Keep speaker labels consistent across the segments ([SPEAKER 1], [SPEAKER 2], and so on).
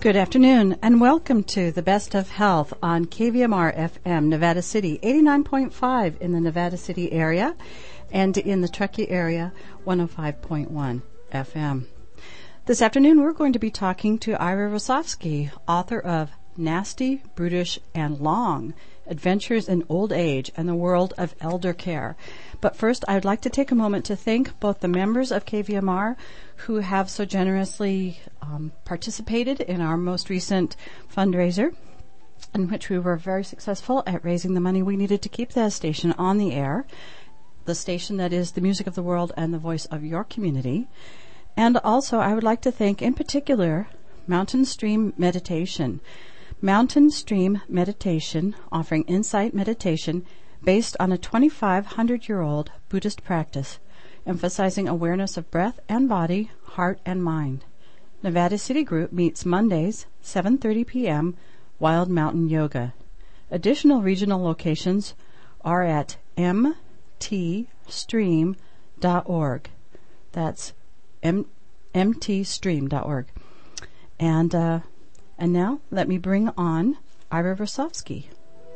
[SPEAKER 1] Good afternoon, and welcome to the Best of Health on KVMR FM, Nevada City, 89.5 in the Nevada City area, and in the Truckee area, 105.1 FM. This afternoon, we're going to be talking to Ira Rosofsky, author of Nasty, Brutish, and Long, Adventures in Old Age and the World of Elder Care. But first, I'd like to take a moment to thank both the members of KVMR who have so generously participated in our most recent fundraiser, in which we were very successful at raising the money we needed to keep the station on the air, the station that is the music of the world and the voice of your community. And also, I would like to thank, in particular, Mountain Stream Meditation. Mountain Stream Meditation, offering insight meditation based on a 2,500-year-old Buddhist practice, emphasizing awareness of breath and body, heart and mind. Nevada City Group meets Mondays, 7:30 p.m., Wild Mountain Yoga. Additional regional locations are at mtstream.org. That's mtstream.org. And now let me bring on Ira Rosofsky.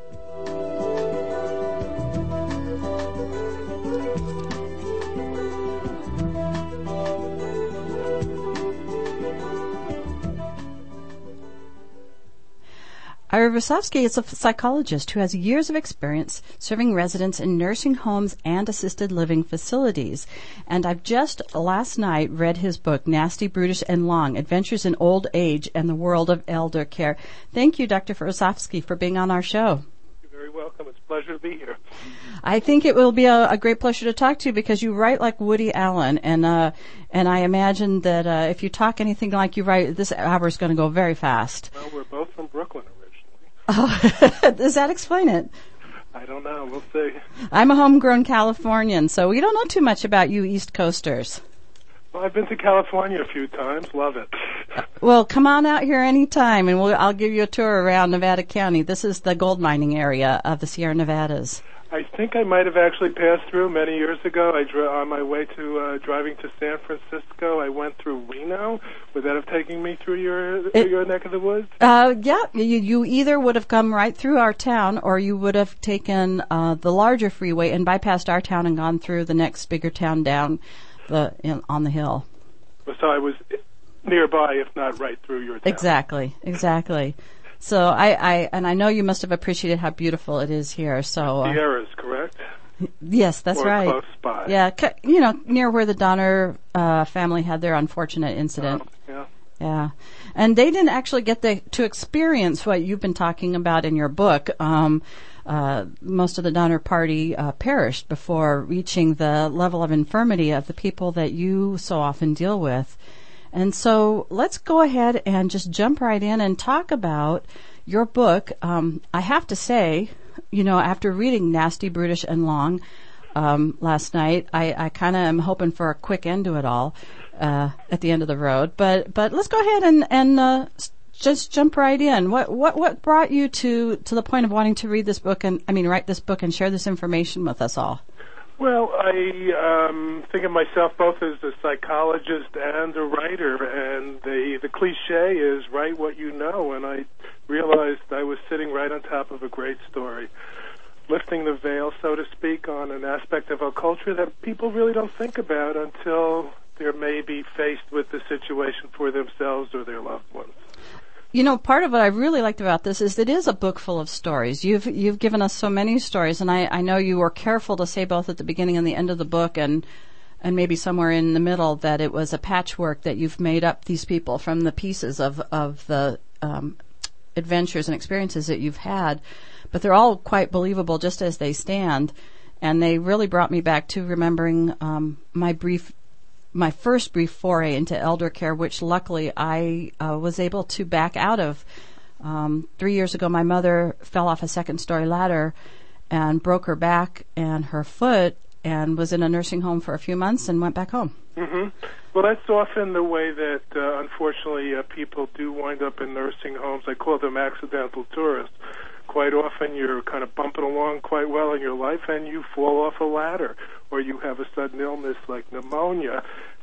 [SPEAKER 1] Ira Rosofsky is a psychologist who has years of experience serving residents in nursing homes and assisted living facilities. And I've just last night read his book, Nasty, Brutish, and Long, Adventures in Old Age and the World of Elder Care. Thank you, Dr. Rosofsky, for being on our show.
[SPEAKER 2] You're very welcome. It's a pleasure to be here.
[SPEAKER 1] I think it will be a great pleasure to talk to you because you write like Woody Allen, and I imagine that if you talk anything like you write, this hour is going to go very fast.
[SPEAKER 2] Well, we're both from Brooklyn originally.
[SPEAKER 1] Oh, does that explain it?
[SPEAKER 2] I don't know. We'll see.
[SPEAKER 1] I'm a homegrown Californian, so we don't know too much about you East Coasters.
[SPEAKER 2] Well, I've been to California a few times. Love it.
[SPEAKER 1] Well, come on out here anytime, and I'll give you a tour around Nevada County. This is the gold mining area of the Sierra Nevadas.
[SPEAKER 2] I think I might have actually passed through many years ago. On my way to driving to San Francisco, I went through Reno. Would that have taken me through your neck of the woods?
[SPEAKER 1] Yeah. You either would have come right through our town, or you would have taken the larger freeway and bypassed our town and gone through the next bigger town down on the hill.
[SPEAKER 2] So I was nearby, if not right through your town.
[SPEAKER 1] Exactly. So I know you must have appreciated how beautiful it is here. So
[SPEAKER 2] Sierras, correct?
[SPEAKER 1] Yes, that's right.
[SPEAKER 2] Close by.
[SPEAKER 1] Yeah, near where the Donner family had their unfortunate incident. Yeah, and they didn't actually get to experience what you've been talking about in your book. Most of the Donner Party perished before reaching the level of infirmity of the people that you so often deal with. And so let's go ahead and just jump right in and talk about your book. I have to say, after reading Nasty, Brutish, and Long last night, I kind of am hoping for a quick end to it all at the end of the road. But let's go ahead and just jump right in. What brought you to the point of wanting to write this book and share this information with us all?
[SPEAKER 2] Well, I think of myself both as a psychologist and a writer, and the cliche is write what you know, and I realized I was sitting right on top of a great story, lifting the veil, so to speak, on an aspect of our culture that people really don't think about until they're maybe faced with the situation for themselves or their loved ones.
[SPEAKER 1] Part of what I really liked about this is it is a book full of stories. You've given us so many stories, and I know you were careful to say both at the beginning and the end of the book and maybe somewhere in the middle that it was a patchwork that you've made up these people from the pieces of the adventures and experiences that you've had. But they're all quite believable just as they stand, and they really brought me back to remembering my first brief foray into elder care, which luckily I was able to back out of. 3 years ago, my mother fell off a second-story ladder and broke her back and her foot and was in a nursing home for a few months and went back home.
[SPEAKER 2] Mm-hmm. Well, that's often the way that, unfortunately, people do wind up in nursing homes. I call them accidental tourists. Quite often you're kind of bumping along quite well in your life and you fall off a ladder, or you have a sudden illness like pneumonia,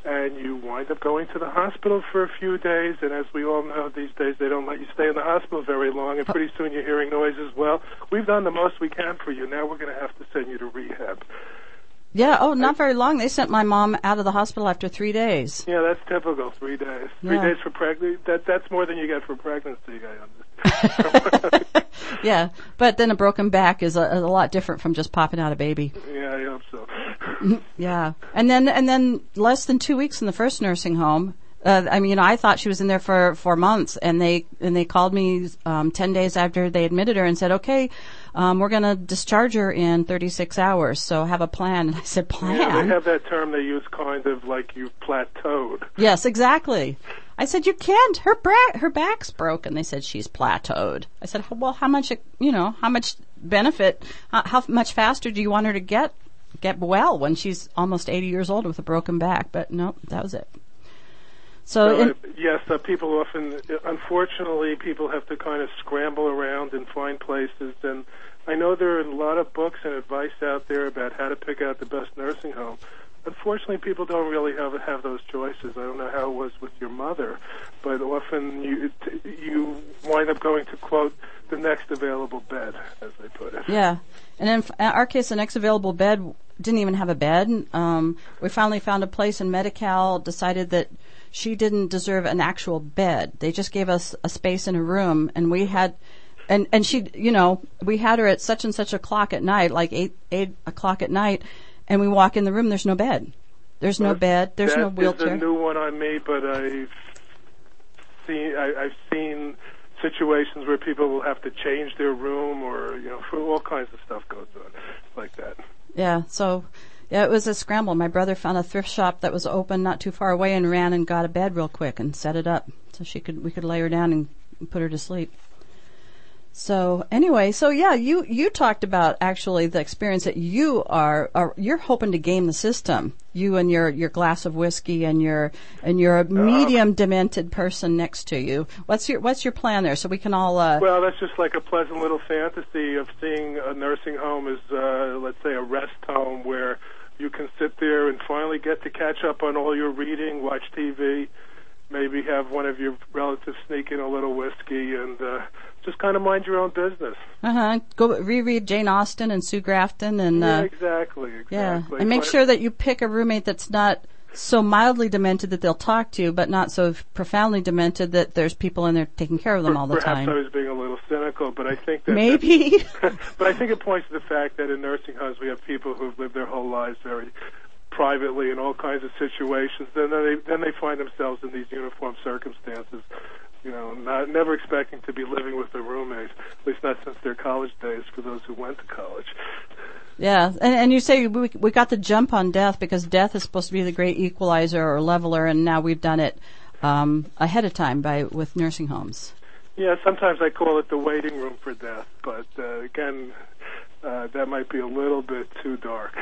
[SPEAKER 2] and you wind up going to the hospital for a few days, and as we all know these days, they don't let you stay in the hospital very long, and pretty soon you're hearing noises. Well, we've done the most we can for you. Now we're going to have to send you to rehab.
[SPEAKER 1] Yeah, not very long. They sent my mom out of the hospital after 3 days.
[SPEAKER 2] Yeah, that's typical, 3 days. 3 days for pregnancy, that's more than you get for pregnancy, I understand.
[SPEAKER 1] Yeah, but then a broken back is a lot different from just popping out a baby.
[SPEAKER 2] Yeah, I hope so.
[SPEAKER 1] Yeah, and then less than 2 weeks in the first nursing home. I thought she was in there for months, and they called me 10 days after they admitted her and said, "Okay, we're going to discharge her in 36 hours. So have a plan." And I said, "Plan?"
[SPEAKER 2] Yeah, they have that term they use, kind of like you've plateaued.
[SPEAKER 1] Yes, exactly. I said, "You can't. Her back's broken." They said she's plateaued. I said, "Well, how much benefit? How much faster do you want her to get well when she's almost 80 years old with a broken back?" But no, that was it.
[SPEAKER 2] Yes, people often, unfortunately, people have to kind of scramble around and find places. And I know there are a lot of books and advice out there about how to pick out the best nursing home. Unfortunately, people don't really have those choices. I don't know how it was with your mother, but often you wind up going to, quote, the next available bed, as they put it.
[SPEAKER 1] Yeah, and in our case, the next available bed didn't even have a bed. We finally found a place, and Medi-Cal decided that she didn't deserve an actual bed. They just gave us a space in a room, and we had, and she, we had her at such and such o'clock at night, like 8 o'clock at night, and we walk in the room, there's no bed. There's no bed. There's no wheelchair.
[SPEAKER 2] That's a new one on me, but I've seen situations where people will have to change their room, or for all kinds of stuff goes on like that.
[SPEAKER 1] Yeah. So. Yeah, it was a scramble. My brother found a thrift shop that was open not too far away and ran and got a bed real quick and set it up so we could lay her down and put her to sleep. So anyway, yeah, you talked about actually the experience that you're hoping to game the system. You and your glass of whiskey and your medium demented person next to you. What's your plan there? So we can all.
[SPEAKER 2] Well, that's just like a pleasant little fantasy of seeing a nursing home as let's say a rest home where you can sit there and finally get to catch up on all your reading, watch TV, maybe have one of your relatives sneak in a little whiskey, and just kind of mind your own business.
[SPEAKER 1] Go reread Jane Austen and Sue Grafton, and
[SPEAKER 2] exactly.
[SPEAKER 1] Yeah, and make sure that you pick a roommate that's not so mildly demented that they'll talk to you, but not so profoundly demented that there's people in there taking care of them all the time.
[SPEAKER 2] Perhaps I was being a little cynical, but I think that
[SPEAKER 1] maybe.
[SPEAKER 2] But I think it points to the fact that in nursing homes we have people who've lived their whole lives very privately in all kinds of situations. Then they find themselves in these uniform circumstances. Never expecting to be living with a roommate, at least not since their college days for those who went to college.
[SPEAKER 1] Yeah, and you say we got the jump on death because death is supposed to be the great equalizer or leveler, and now we've done it ahead of time with nursing homes.
[SPEAKER 2] Yeah, sometimes I call it the waiting room for death, but again, that might be a little bit too dark.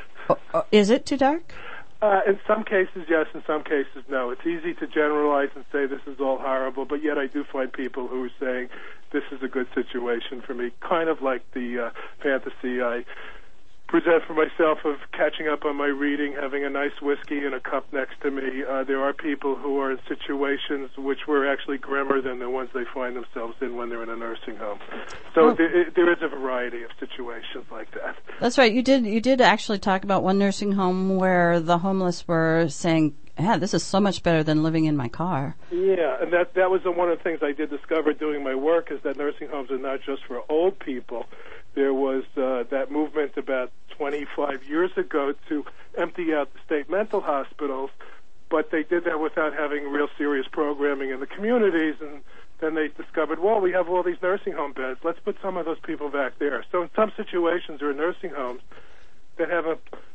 [SPEAKER 1] Is it too dark?
[SPEAKER 2] In some cases, yes. In some cases, no. It's easy to generalize and say this is all horrible, but yet I do find people who are saying this is a good situation for me, kind of like the fantasy I present for myself of catching up on my reading, having a nice whiskey and a cup next to me. There are people who are in situations which were actually grimmer than the ones they find themselves in when they're in a nursing home. So there is a variety of situations like that. That's
[SPEAKER 1] right. You did actually talk about one nursing home where the homeless were saying, "Yeah, this is so much better than living in my car."
[SPEAKER 2] Yeah, and that was one of the things I did discover doing my work, is that nursing homes are not just for old people. There was that movement about 25 years ago to empty out the state mental hospitals, but they did that without having real serious programming in the communities, and then they discovered, well, we have all these nursing home beds. Let's put some of those people back there. So in some situations there are nursing homes that have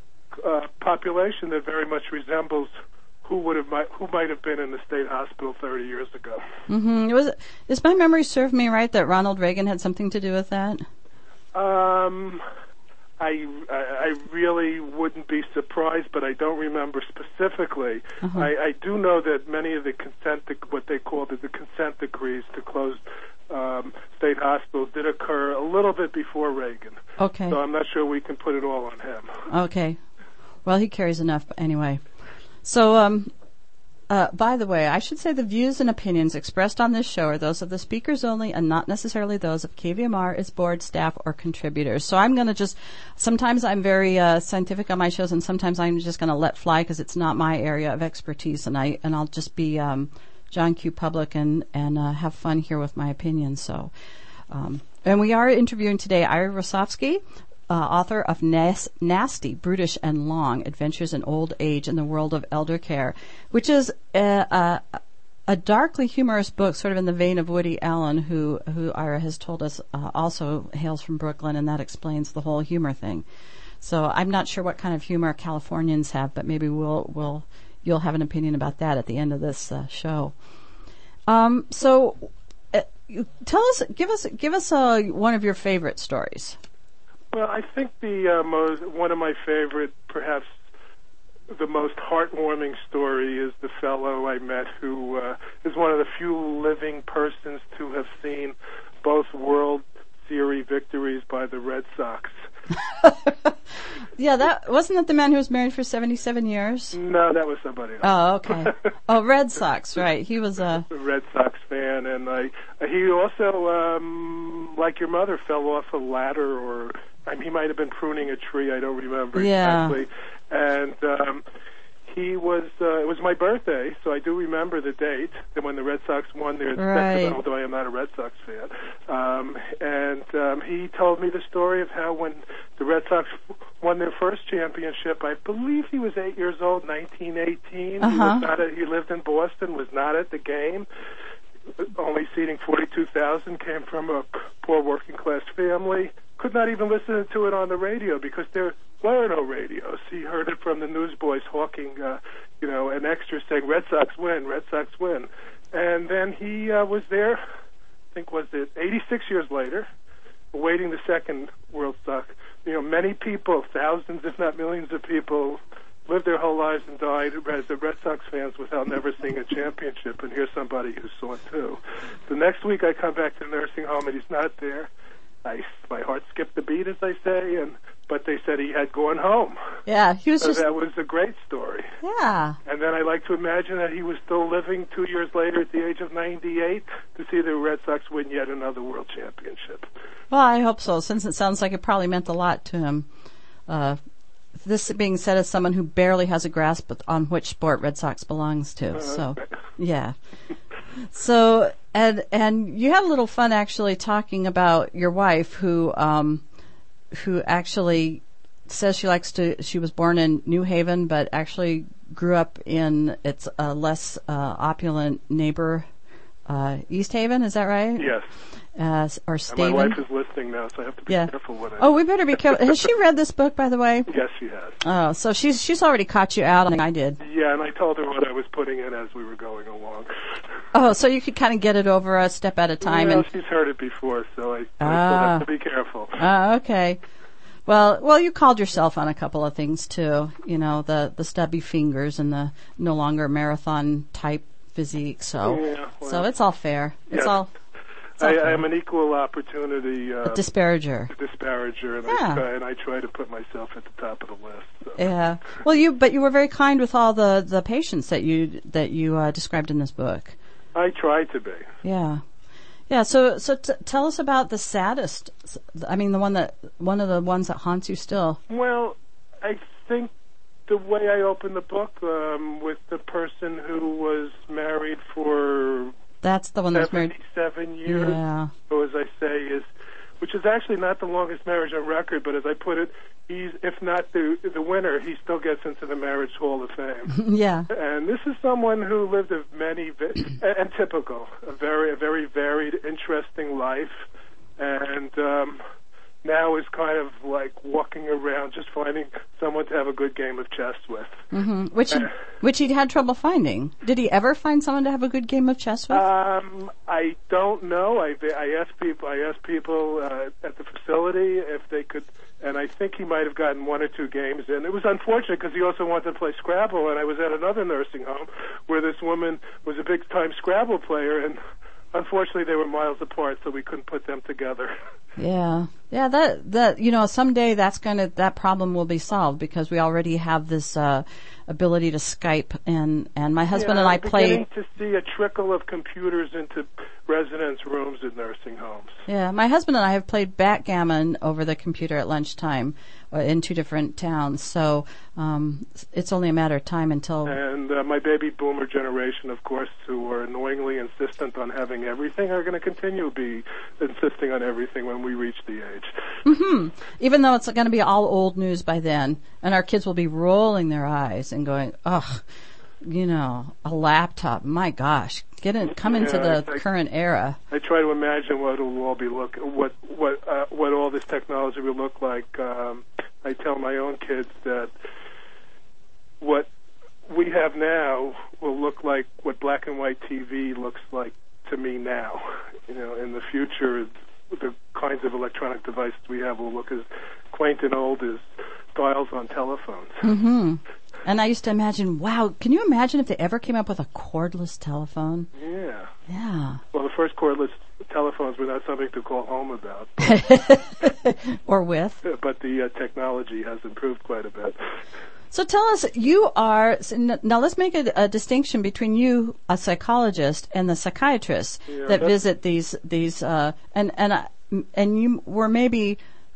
[SPEAKER 2] a population that very much resembles who might have been in the state hospital 30 years ago.
[SPEAKER 1] Mm-hmm. Does my memory serve me right that Ronald Reagan had something to do with that?
[SPEAKER 2] I really wouldn't be surprised, but I don't remember specifically.
[SPEAKER 1] Uh-huh.
[SPEAKER 2] I do know that many of the what they called the consent decrees to close state hospitals did occur a little bit before Reagan.
[SPEAKER 1] Okay.
[SPEAKER 2] So I'm not sure we can put it all on him.
[SPEAKER 1] Okay. Well, he carries enough anyway. So, by the way, I should say the views and opinions expressed on this show are those of the speakers only and not necessarily those of KVMR, its board, staff, or contributors. So I'm going to sometimes I'm very scientific on my shows, and sometimes I'm just going to let fly because it's not my area of expertise, and I'll just be John Q. Public and have fun here with my opinions. So, and we are interviewing today Ira Rosofsky, author of Nasty, Brutish, and Long, Adventures in Old Age in the World of Elder Care, which is a darkly humorous book, sort of in the vein of Woody Allen, who Ira has told us also hails from Brooklyn, and that explains the whole humor thing. So I'm not sure what kind of humor Californians have, but maybe you'll have an opinion about that at the end of this show. Tell us, give us one of your favorite stories.
[SPEAKER 2] Well, I think one of my favorite, perhaps the most heartwarming story is the fellow I met who is one of the few living persons to have seen both World Series victories by the Red Sox.
[SPEAKER 1] Yeah, wasn't that the man who was married for 77 years?
[SPEAKER 2] No, that was somebody else.
[SPEAKER 1] Oh, okay. Oh, Red Sox, right. He was a
[SPEAKER 2] Red Sox fan, and he also, like your mother, fell off a ladder, or he might have been pruning a tree. I don't remember exactly. And it was my birthday, so I do remember the date when the Red Sox won their second, although I am not a Red Sox fan. And he told me the story of how when the Red Sox won their first championship, I believe he was 8 years old, 1918. He lived in Boston, was not at the game. Only seating 42,000, came from a poor working-class family. Could not even listen to it on the radio because there were no radios. He heard it from the newsboys hawking, an extra saying, Red Sox win, Red Sox win. And then he was there, I think, 86 years later, awaiting the second World Sox. Many people, thousands if not millions of people, lived their whole lives and died as the Red Sox fans without never seeing a championship, and here's somebody who saw it too. The next week I come back to the nursing home and he's not there. My heart skipped a beat, as they say, but they said he had gone home.
[SPEAKER 1] Yeah, he was
[SPEAKER 2] that was a great story.
[SPEAKER 1] Yeah.
[SPEAKER 2] And then I like to imagine that he was still living 2 years later at the age of 98 to see the Red Sox win yet another world championship.
[SPEAKER 1] Well, I hope so, since it sounds like it probably meant a lot to him. This being said as someone who barely has a grasp on which sport Red Sox belongs to. So, yeah. So, and you had a little fun actually talking about your wife who actually says she was born in New Haven, but actually grew up in its less opulent neighbor, East Haven. Is that right?
[SPEAKER 2] Yes.
[SPEAKER 1] Or Staven.
[SPEAKER 2] My wife is listening now, so I have to be careful what I...
[SPEAKER 1] Oh, we better be careful. Has she read this book, by the way?
[SPEAKER 2] Yes, she has.
[SPEAKER 1] Oh, so she's already caught you out on I did.
[SPEAKER 2] Yeah, and I told her what I was putting in as we were going along.
[SPEAKER 1] Oh, so you could kind of get it over a step at a time.
[SPEAKER 2] Well, she's heard it before, so I still have to be careful.
[SPEAKER 1] Okay. Well, you called yourself on a couple of things, too. The stubby fingers and the no longer marathon type physique, so so it's all fair. It's all...
[SPEAKER 2] I am an equal opportunity
[SPEAKER 1] disparager,
[SPEAKER 2] and I try to put myself at the top of the list. So.
[SPEAKER 1] Yeah. Well, but you were very kind with all the patients that you described in this book.
[SPEAKER 2] I try to be.
[SPEAKER 1] Yeah. Yeah. So tell us about the saddest. I mean, one of the ones that haunts you still.
[SPEAKER 2] Well, I think the way I opened the book with the person who was married for.
[SPEAKER 1] That's the one that's married
[SPEAKER 2] 77 years.
[SPEAKER 1] Yeah.
[SPEAKER 2] So as I say, which is actually not the longest marriage on record, but as I put it, if not the winner, he still gets into the Marriage Hall of Fame.
[SPEAKER 1] Yeah.
[SPEAKER 2] And this is someone who lived a very varied, interesting life, and now is kind of like walking around just finding someone to have a good game of chess with.
[SPEAKER 1] Mm-hmm. Which he'd had trouble finding. Did he ever find someone to have a good game of chess with?
[SPEAKER 2] I don't know. I asked people at the facility if they could, and I think he might have gotten one or two games in. It was unfortunate because he also wanted to play Scrabble, and I was at another nursing home where this woman was a big-time Scrabble player, and unfortunately they were miles apart, so we couldn't put them together.
[SPEAKER 1] Yeah. That someday that problem will be solved because we already have this ability to Skype, and my husband
[SPEAKER 2] Yeah,
[SPEAKER 1] and I
[SPEAKER 2] I'm
[SPEAKER 1] play.
[SPEAKER 2] beginning to see a trickle of computers into residents' rooms in nursing homes.
[SPEAKER 1] Yeah, my husband and I have played backgammon over the computer at lunchtime in 2 different towns. So it's only a matter of time until.
[SPEAKER 2] And my baby boomer generation, of course, who are annoyingly insistent on having everything, are going to continue to be insisting on everything when we reach the age.
[SPEAKER 1] Mm-hmm. Even though it's going to be all old news by then, and our kids will be rolling their eyes and going, "Ugh, a laptop. My gosh, come into the current era."
[SPEAKER 2] I try to imagine what it will all be what all this technology will look like. I tell my own kids that what we have now will look like what black and white TV looks like to me now. In the future, the kinds of electronic devices we have will look as quaint and old as dials on telephones.
[SPEAKER 1] Mm-hmm. And I used to imagine, wow, can you imagine if they ever came up with a cordless telephone?
[SPEAKER 2] Yeah.
[SPEAKER 1] Yeah.
[SPEAKER 2] Well, the first cordless telephones were not something to call home about.
[SPEAKER 1] Or with.
[SPEAKER 2] But the technology has improved quite a bit.
[SPEAKER 1] So tell us, you are, now let's make a distinction between you, a psychologist, and the psychiatrists that visit these and you were maybe,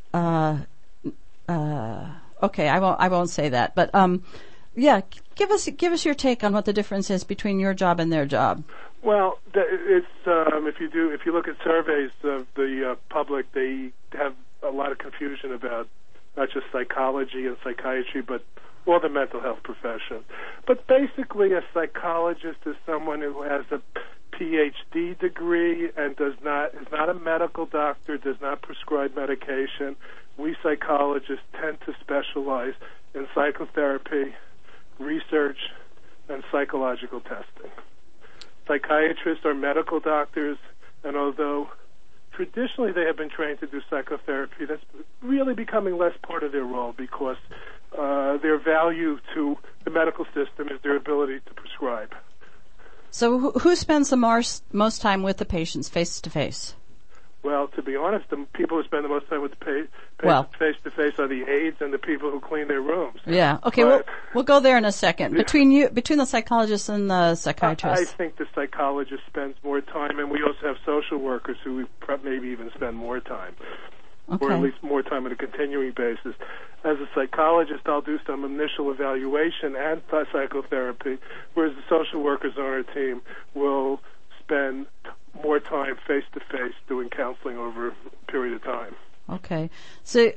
[SPEAKER 1] okay, I won't say that, but, give us your take on what the difference is between your job and their job.
[SPEAKER 2] Well, it's, if you look at surveys of the public, they have a lot of confusion about not just psychology and psychiatry, but or the mental health profession. But basically, a psychologist is someone who has a PhD degree and is not a medical doctor, does not prescribe medication. We psychologists tend to specialize in psychotherapy, research, and psychological testing. Psychiatrists are medical doctors, and although traditionally they have been trained to do psychotherapy, that's really becoming less part of their role because their value to the medical system is their ability to prescribe.
[SPEAKER 1] So who spends the most time with the patients face-to-face?
[SPEAKER 2] Well, to be honest, the people who spend the most time with the patients face-to-face are the aides and the people who clean their rooms.
[SPEAKER 1] Yeah. Okay, we'll go there in a second. Between the psychologist and the psychiatrist.
[SPEAKER 2] I think the psychologist spends more time, and we also have social workers who maybe even spend more time.
[SPEAKER 1] Okay.
[SPEAKER 2] Or at least more time on a continuing basis. As a psychologist, I'll do some initial evaluation and psychotherapy, whereas the social workers on our team will spend more time face-to-face doing counseling over a period of time.
[SPEAKER 1] Okay. So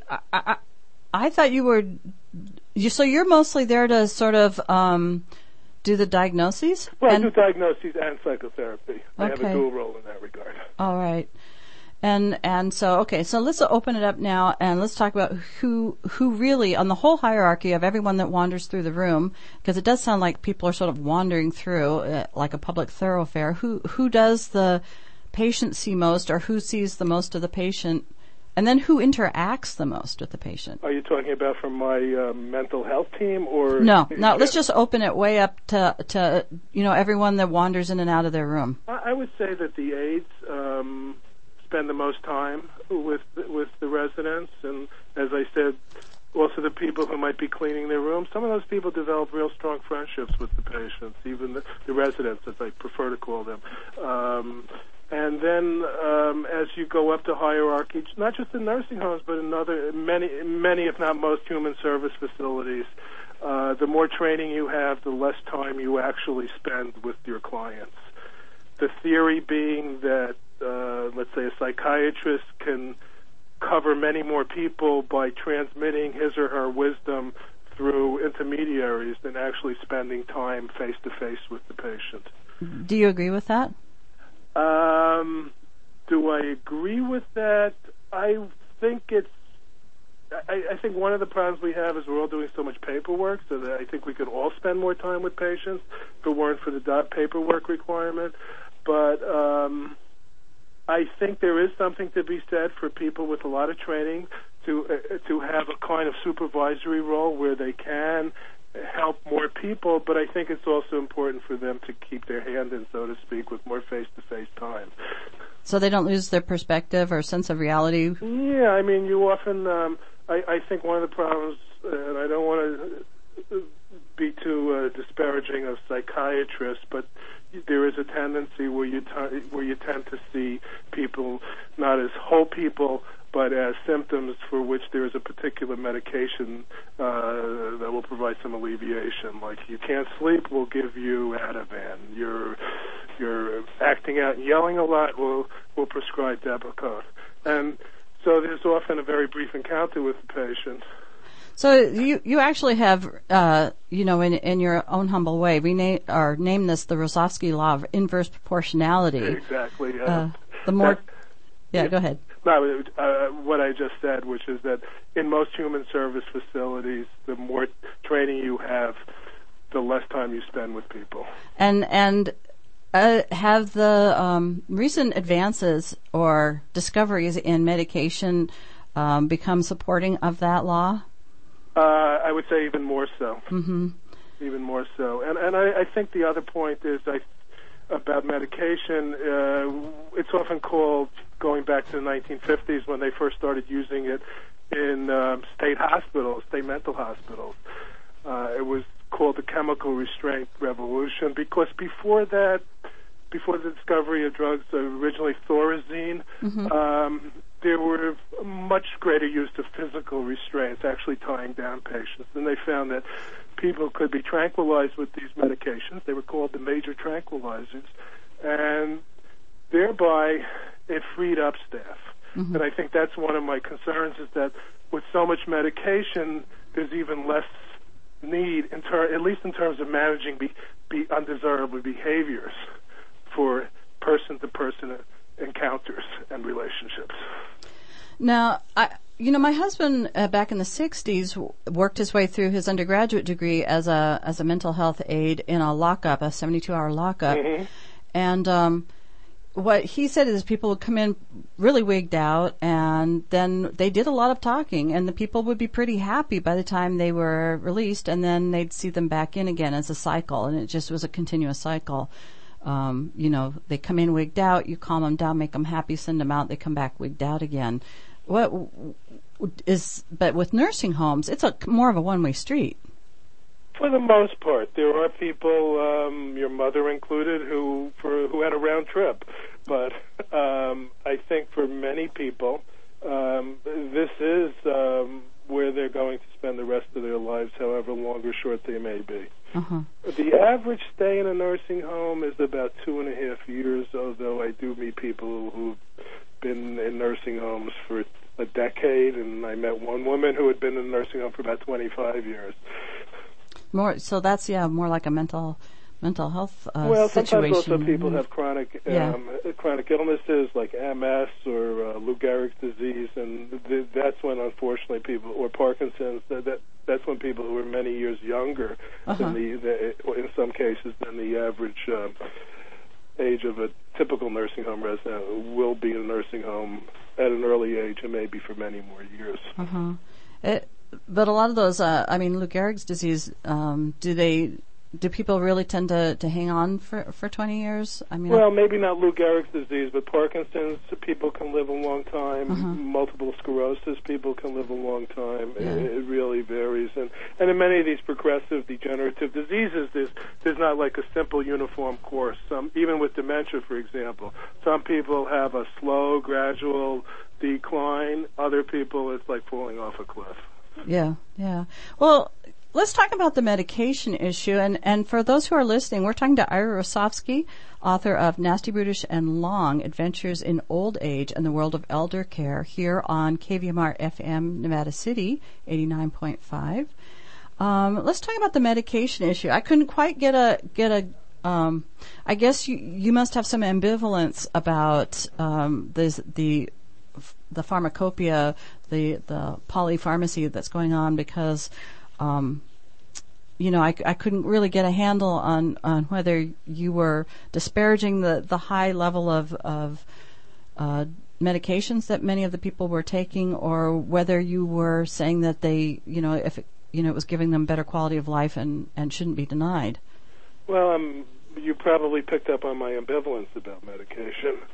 [SPEAKER 1] I thought so you're mostly there to sort of do the diagnoses?
[SPEAKER 2] Well, I do diagnoses and psychotherapy. I have
[SPEAKER 1] Okay.
[SPEAKER 2] a dual role in that regard.
[SPEAKER 1] All right. And so let's open it up now and let's talk about who really, on the whole hierarchy of everyone that wanders through the room, because it does sound like people are sort of wandering through like a public thoroughfare. Who does the patient see most, or who sees the most of the patient, and then who interacts the most with the patient?
[SPEAKER 2] Are you talking about from my mental health team, or
[SPEAKER 1] No, let's just open it way up to everyone that wanders in and out of their room.
[SPEAKER 2] I would say that the aides spend the most time with the residents, and as I said, also the people who might be cleaning their rooms. Some of those people develop real strong friendships with the patients, even the residents, as I prefer to call them. And then as you go up the hierarchy, not just in nursing homes, but in many, if not most, human service facilities, the more training you have, the less time you actually spend with your clients. The theory being that, let's say, a psychiatrist can cover many more people by transmitting his or her wisdom through intermediaries than actually spending time face-to-face with the patient.
[SPEAKER 1] Do you agree with that?
[SPEAKER 2] Do I agree with that? I think I think one of the problems we have is we're all doing so much paperwork, so that I think we could all spend more time with patients if it weren't for the paperwork requirement. But I think there is something to be said for people with a lot of training to have a kind of supervisory role where they can help more people, but I think it's also important for them to keep their hand in, so to speak, with more face-to-face time.
[SPEAKER 1] So they don't lose their perspective or sense of reality?
[SPEAKER 2] Yeah, I mean, you often, I think one of the problems, and I don't want to be too disparaging of psychiatrists, but there is a tendency where you tend to see people not as whole people, but as symptoms for which there is a particular medication that will provide some alleviation. Like, you can't sleep, we'll give you Ativan. You're acting out and yelling a lot, we'll prescribe Depakote. And so there's often a very brief encounter with the patient.
[SPEAKER 1] So you actually have, in your own humble way, name this the Rosofsky law of inverse proportionality.
[SPEAKER 2] Exactly.
[SPEAKER 1] Go ahead.
[SPEAKER 2] No, what I just said, which is that in most human service facilities, the more training you have, the less time you spend with people. And
[SPEAKER 1] have the recent advances or discoveries in medication become supporting of that law?
[SPEAKER 2] I would say even more so.
[SPEAKER 1] Mm-hmm.
[SPEAKER 2] Even more so. And I think the other point is about medication. It's often called, going back to the 1950s when they first started using it in state mental hospitals. It was called the chemical restraint revolution, because before the discovery of drugs, originally Thorazine,
[SPEAKER 1] mm-hmm.
[SPEAKER 2] There were much greater use of physical restraints, actually tying down patients. And they found that people could be tranquilized with these medications. They were called the major tranquilizers. And thereby, it freed up staff.
[SPEAKER 1] Mm-hmm.
[SPEAKER 2] And I think that's one of my concerns, is that with so much medication, there's even less need, at least in terms of managing undesirable behaviors for person-to-person encounters and relationships.
[SPEAKER 1] Now, my husband back in the 60s worked his way through his undergraduate degree as a mental health aide in a lockup, a 72-hour lockup.
[SPEAKER 2] Mm-hmm.
[SPEAKER 1] And what he said is people would come in really wigged out, and then they did a lot of talking, and the people would be pretty happy by the time they were released, and then they'd see them back in again as a cycle, and it just was a continuous cycle. They come in wigged out, you calm them down, make them happy, send them out, they come back wigged out again. But with nursing homes, it's more of a one-way street.
[SPEAKER 2] For the most part, there are people, your mother included, who had a round trip. But I think for many people, this is where they're going to spend the rest of their lives, however long or short they may be.
[SPEAKER 1] Uh-huh.
[SPEAKER 2] The average stay in a nursing home is about 2.5 years, although I do meet people who've been in nursing homes for a decade, and I met one woman who had been in a nursing home for about 25 years.
[SPEAKER 1] So that's more like a mental health
[SPEAKER 2] well,
[SPEAKER 1] situation.
[SPEAKER 2] Sometimes also people have chronic illnesses like MS or Lou Gehrig's disease, and that's when, unfortunately, people, or Parkinson's, that's when people who are many years younger than in some cases than the average age of a typical nursing home resident will be in a nursing home at an early age, and maybe for many more years.
[SPEAKER 1] But a lot of those, Lou Gehrig's disease, do people really tend to hang on for 20 years?
[SPEAKER 2] Well, maybe not Lou Gehrig's disease, but Parkinson's, people can live a long time. Multiple sclerosis, people can live a long time.
[SPEAKER 1] Yeah.
[SPEAKER 2] It really varies. And in many of these progressive degenerative diseases, there's not like a simple uniform course. Even with dementia, for example, some people have a slow, gradual decline. Other people, it's like falling off a cliff.
[SPEAKER 1] Yeah. Well, let's talk about the medication issue. And for those who are listening, we're talking to Ira Rosofsky, author of Nasty, Brutish, and Long, Adventures in Old Age and the World of Elder Care, here on KVMR FM Nevada City, 89.5. Let's talk about the medication issue. I couldn't quite get a I guess you must have some ambivalence about the pharmacopoeia, the polypharmacy that's going on, because I couldn't really get a handle on whether you were disparaging the high level of medications that many of the people were taking, or whether you were saying that they, if it was giving them better quality of life and shouldn't be denied.
[SPEAKER 2] Well, you probably picked up on my ambivalence about medication.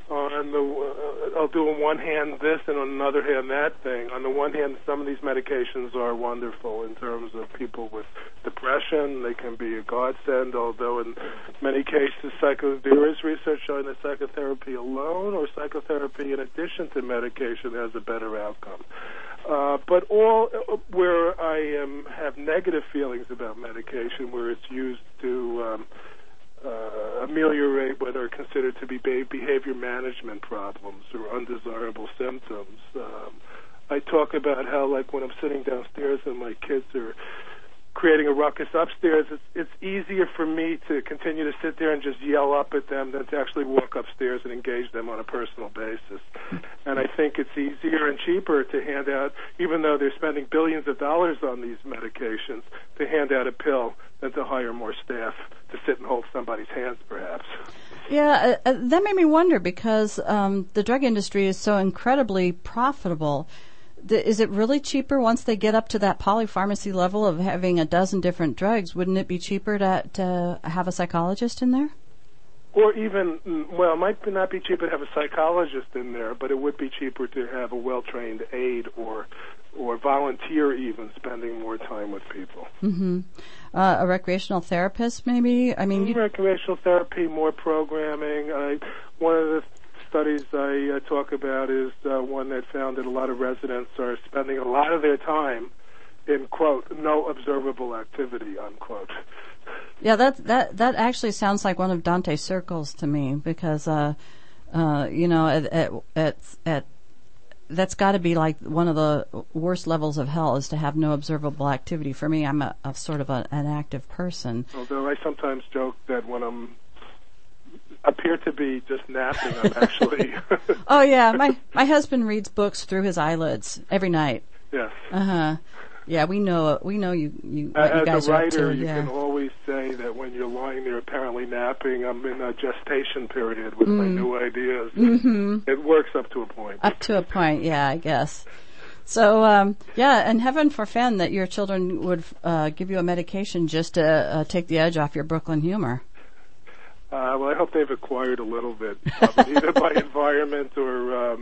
[SPEAKER 2] I'll do on one hand this and on another hand that thing. On the one hand, some of these medications are wonderful in terms of people with depression. They can be a godsend, although in many cases there is research showing that psychotherapy alone or psychotherapy in addition to medication has a better outcome. But all where I have negative feelings about medication, where it's used to ameliorate what are considered to be behavior management problems or undesirable symptoms. I talk about how, like, when I'm sitting downstairs and my kids are creating a ruckus upstairs, it's easier for me to continue to sit there and just yell up at them than to actually walk upstairs and engage them on a personal basis. And I think it's easier and cheaper to hand out, even though they're spending billions of dollars on these medications, to hand out a pill than to hire more staff to sit and hold somebody's hands, perhaps.
[SPEAKER 1] Yeah, that made me wonder because the drug industry is so incredibly profitable. Is it really cheaper once they get up to that polypharmacy level of having a dozen different drugs? Wouldn't it be cheaper to have a psychologist in there?
[SPEAKER 2] Or even, well, it might not be cheaper to have a psychologist in there, but it would be cheaper to have a well-trained aide or volunteer even spending more time with people.
[SPEAKER 1] Mm-hmm. A recreational therapist, maybe? I mean,
[SPEAKER 2] recreational therapy, more programming. One of the studies I talk about is one that found that a lot of residents are spending a lot of their time in, quote, no observable activity, unquote.
[SPEAKER 1] Yeah, that actually sounds like one of Dante's circles to me because, that's got to be like one of the worst levels of hell is to have no observable activity. For me, I'm a sort of an active person.
[SPEAKER 2] Although I sometimes joke that when I'm appear to be just napping, I'm actually...
[SPEAKER 1] Oh, yeah. My husband reads books through his eyelids every night.
[SPEAKER 2] Yes.
[SPEAKER 1] Uh-huh. Yeah, we know you
[SPEAKER 2] as
[SPEAKER 1] guys
[SPEAKER 2] a
[SPEAKER 1] are up
[SPEAKER 2] writer,
[SPEAKER 1] to.
[SPEAKER 2] you
[SPEAKER 1] Yeah.
[SPEAKER 2] can always say that when you're lying there apparently napping, I'm in a gestation period with my new ideas.
[SPEAKER 1] Mm-hmm.
[SPEAKER 2] It works up to a point.
[SPEAKER 1] Up to a point, yeah, I guess. So, and heaven forfend that your children would give you a medication just to take the edge off your Brooklyn humor.
[SPEAKER 2] Well, I hope they've acquired a little bit, either by environment or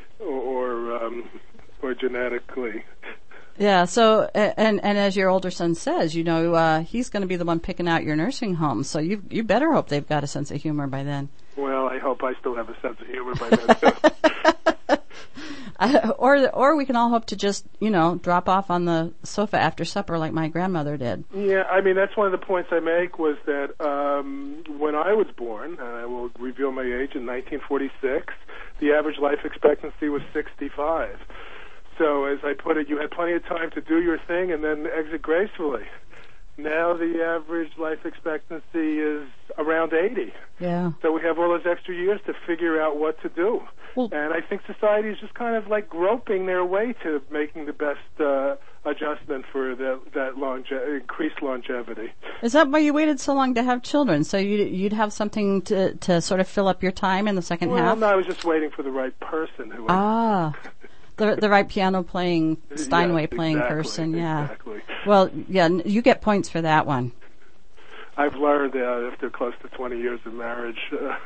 [SPEAKER 2] genetically.
[SPEAKER 1] Yeah. So, and as your older son says, he's going to be the one picking out your nursing home. So you better hope they've got a sense of humor by then.
[SPEAKER 2] Well, I hope I still have a sense of humor by then too.
[SPEAKER 1] Or we can all hope to just, drop off on the sofa after supper like my grandmother did.
[SPEAKER 2] Yeah, I mean, that's one of the points I make was that when I was born, and I will reveal my age, in 1946, the average life expectancy was 65. So, as I put it, you had plenty of time to do your thing and then exit gracefully. Now the average life expectancy is around 80.
[SPEAKER 1] Yeah.
[SPEAKER 2] So we have all those extra years to figure out what to do.
[SPEAKER 1] Well,
[SPEAKER 2] and I think society is just kind of like groping their way to making the best adjustment for that increased longevity.
[SPEAKER 1] Is that why you waited so long to have children? So you'd have something to sort of fill up your time in the second half?
[SPEAKER 2] Well, no, I was just waiting for the right person.
[SPEAKER 1] The right piano-playing, Steinway-playing person, yeah.
[SPEAKER 2] Exactly.
[SPEAKER 1] Well, yeah, you get points for that one.
[SPEAKER 2] I've learned after close to 20 years of marriage.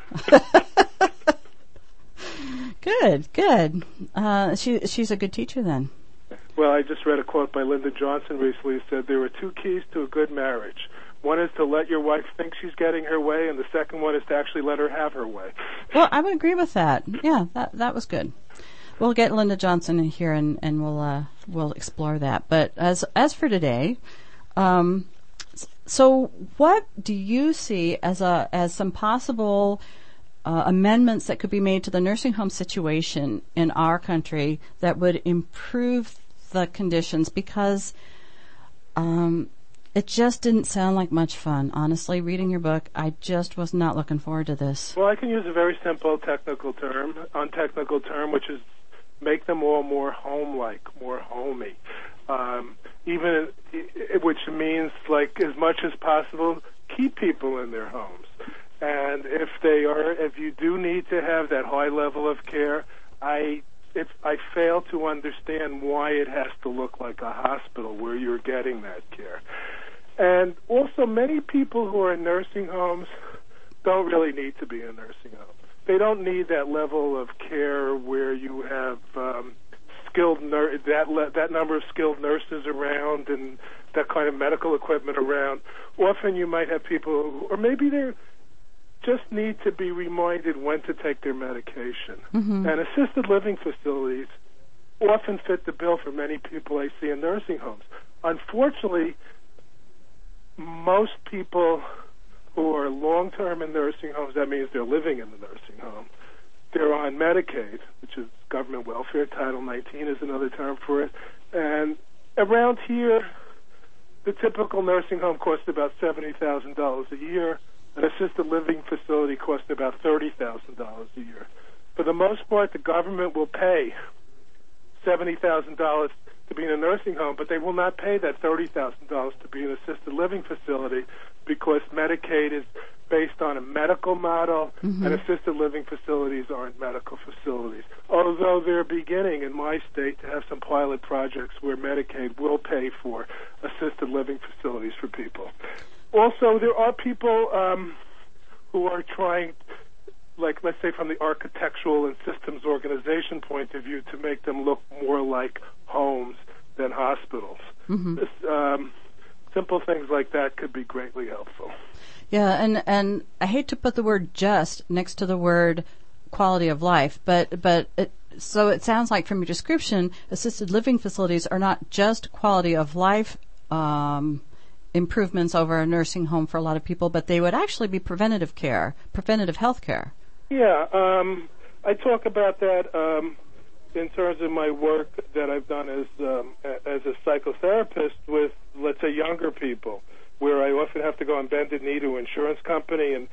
[SPEAKER 1] Good. She's a good teacher then.
[SPEAKER 2] Well, I just read a quote by Lyndon Johnson recently who said there are two keys to a good marriage. One is to let your wife think she's getting her way, and the second one is to actually let her have her way.
[SPEAKER 1] Well, I would agree with that. Yeah, that was good. We'll get Linda Johnson in here and we'll explore that. But as for today, so what do you see as some possible amendments that could be made to the nursing home situation in our country that would improve the conditions? Because it just didn't sound like much fun. Honestly, reading your book, I just was not looking forward to this.
[SPEAKER 2] Well, I can use a very simple untechnical term, which is make them all more home-like, more homey. Which means, like, as much as possible, keep people in their homes. And if you do need to have that high level of care, I fail to understand why it has to look like a hospital where you're getting that care. And also, many people who are in nursing homes don't really need to be in nursing homes. they don't need that level of care where you have that number of skilled nurses around and that kind of medical equipment around. Often you might have people who, or maybe they just need to be reminded when to take their medication.
[SPEAKER 1] Mm-hmm.
[SPEAKER 2] And assisted living facilities often fit the bill for many people I see in nursing homes. Unfortunately, most people who are long-term in nursing homes, that means they're living in the nursing home, they're on Medicaid, which is government welfare. Title 19 is another term for it. And around here, the typical nursing home costs about $70,000 a year. An assisted living facility costs about $30,000 a year. For the most part, the government will pay $70,000 to be in a nursing home, but they will not pay that $30,000 to be in an assisted living facility because Medicaid is based on a medical model,
[SPEAKER 1] mm-hmm.
[SPEAKER 2] and assisted living facilities aren't medical facilities. Although they're beginning in my state to have some pilot projects where Medicaid will pay for assisted living facilities for people. Also, there are people who are trying, like, let's say from the architectural and systems organization point of view, to make them look more like homes than hospitals.
[SPEAKER 1] Mm-hmm.
[SPEAKER 2] Simple things like that could be greatly helpful.
[SPEAKER 1] Yeah, and I hate to put the word "just" next to the word quality of life, but so it sounds like from your description, assisted living facilities are not just quality of life improvements over a nursing home for a lot of people, but they would actually be preventative health care.
[SPEAKER 2] Yeah, I talk about that in terms of my work that I've done as a psychotherapist with, let's say, younger people, where I often have to go on bended knee to an insurance company and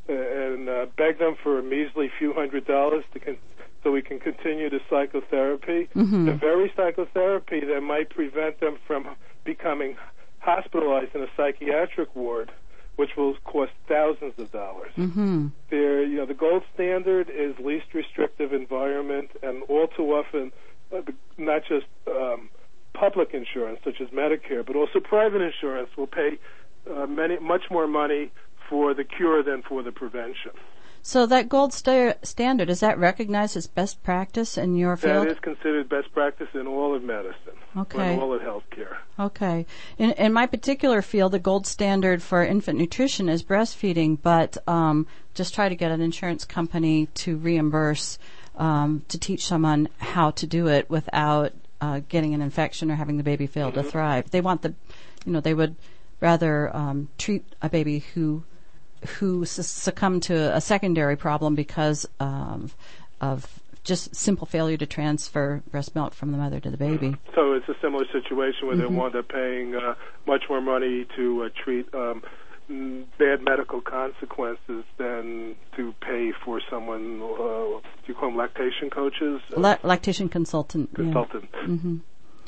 [SPEAKER 2] beg them for a measly few $100s so we can continue the psychotherapy.
[SPEAKER 1] Mm-hmm.
[SPEAKER 2] The very psychotherapy that might prevent them from becoming hospitalized in a psychiatric ward, which will cost thousands of dollars.
[SPEAKER 1] Mm-hmm.
[SPEAKER 2] The gold standard is least restrictive environment, and all too often, not just public insurance such as Medicare, but also private insurance will pay much more money for the cure than for the prevention.
[SPEAKER 1] So that gold standard, is that recognized as best practice in your field?
[SPEAKER 2] That is considered best practice in all of medicine,
[SPEAKER 1] okay.
[SPEAKER 2] in all of healthcare.
[SPEAKER 1] Okay. In my particular field, the gold standard for infant nutrition is breastfeeding, but just try to get an insurance company to reimburse to teach someone how to do it without getting an infection or having the baby fail
[SPEAKER 2] mm-hmm.
[SPEAKER 1] to thrive. They want they would rather treat a baby who succumb to a secondary problem because of just simple failure to transfer breast milk from the mother to the baby.
[SPEAKER 2] So it's a similar situation where
[SPEAKER 1] mm-hmm.
[SPEAKER 2] they wind up paying much more money to treat bad medical consequences than to pay for someone, do you call them lactation coaches?
[SPEAKER 1] Lactation consultant.
[SPEAKER 2] Yeah.
[SPEAKER 1] Mm-hmm.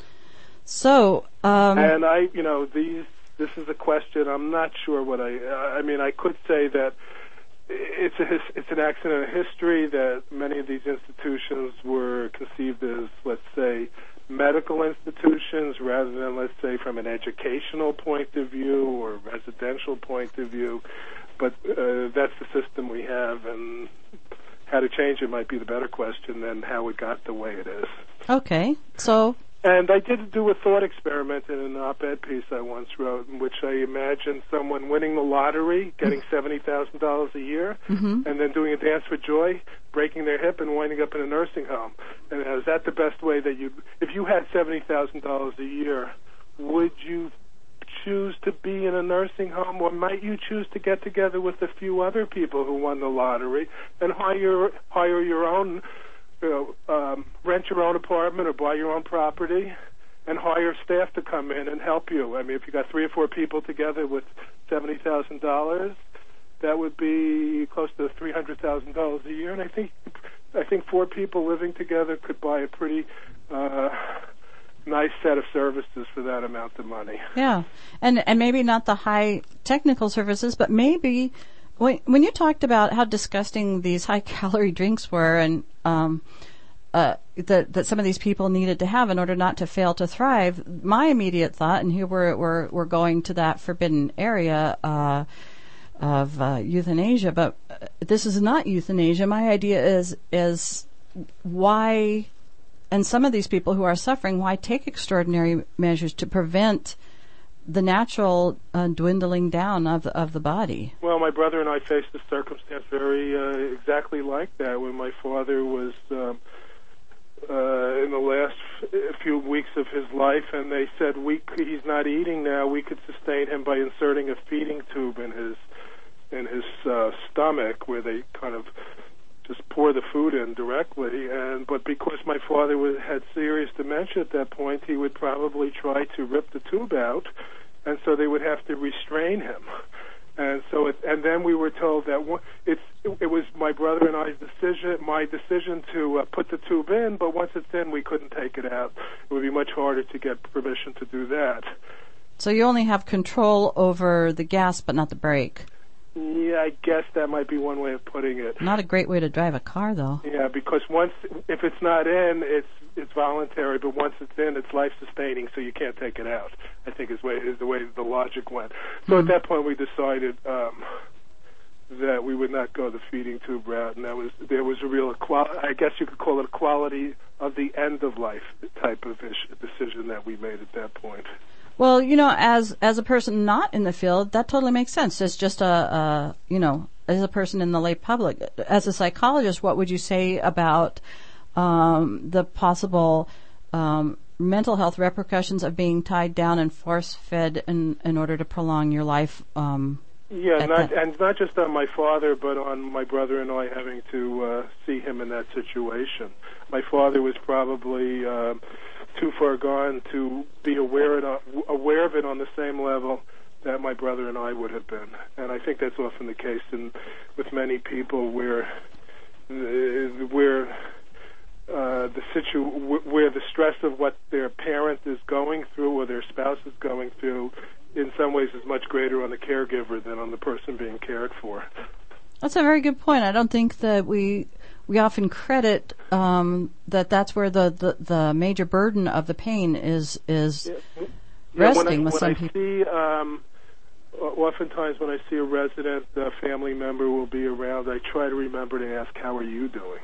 [SPEAKER 1] So,
[SPEAKER 2] and this is a question. I'm not sure what I mean, I could say that it's an accident of history that many of these institutions were conceived as, let's say, medical institutions rather than, let's say, from an educational point of view or residential point of view. But that's the system we have, and how to change it might be the better question than how it got the way it is.
[SPEAKER 1] Okay, so...
[SPEAKER 2] And I did do a thought experiment in an op-ed piece I once wrote in which I imagined someone winning the lottery, getting $70,000 a year,
[SPEAKER 1] mm-hmm.
[SPEAKER 2] and then doing a dance for joy, breaking their hip, and winding up in a nursing home. And is that the best way that if you had $70,000 a year, would you choose to be in a nursing home, or might you choose to get together with a few other people who won the lottery and hire your own, rent your own apartment or buy your own property and hire staff to come in and help you? I mean, if you got 3 or 4 people together with $70,000, that would be close to $300,000 a year. And I think 4 people living together could buy a pretty nice set of services for that amount of money.
[SPEAKER 1] Yeah, and maybe not the high technical services, but maybe when you talked about how disgusting these high-calorie drinks were and that some of these people needed to have in order not to fail to thrive, my immediate thought, and here we're going to that forbidden area, euthanasia, but this is not euthanasia. My idea is why, and some of these people who are suffering, why take extraordinary measures to prevent the natural dwindling down of the body?
[SPEAKER 2] Well, my brother and I faced a circumstance very exactly like that when my father was in the last few weeks of his life, and they said he's not eating now. We could sustain him by inserting a feeding tube in his stomach, where they kind of just pour the food in directly. But because my father had serious dementia at that point, he would probably try to rip the tube out, and so they would have to restrain him. And so, and then we were told that it was my brother and I's decision to put the tube in, but once it's in, we couldn't take it out. It would be much harder to get permission to do that.
[SPEAKER 1] So you only have control over the gas, but not the brake.
[SPEAKER 2] Yeah, I guess that might be one way of putting it.
[SPEAKER 1] Not a great way to drive a car, though.
[SPEAKER 2] Yeah, because if it's not in, it's voluntary, but once it's in, it's life-sustaining, so you can't take it out, I think is the way the logic went. So at that point, we decided that we would not go the feeding tube route, and there was a real, I guess you could call it a quality of the end-of-life type of decision that we made at that point.
[SPEAKER 1] Well, as a person not in the field, that totally makes sense. It's just as a person in the lay public. As a psychologist, what would you say about the possible mental health repercussions of being tied down and force-fed in order to prolong your life?
[SPEAKER 2] Not just on my father, but on my brother and I having to see him in that situation. My father was probably too far gone to be aware of it on the same level that my brother and I would have been. And I think that's often the case with many people where the stress of what their parent is going through or their spouse is going through in some ways is much greater on the caregiver than on the person being cared for.
[SPEAKER 1] That's a very good point. I don't think that we often credit that's where the major burden of the pain is resting with some people.
[SPEAKER 2] Oftentimes when I see a resident, a family member will be around, I try to remember to ask, how are you doing?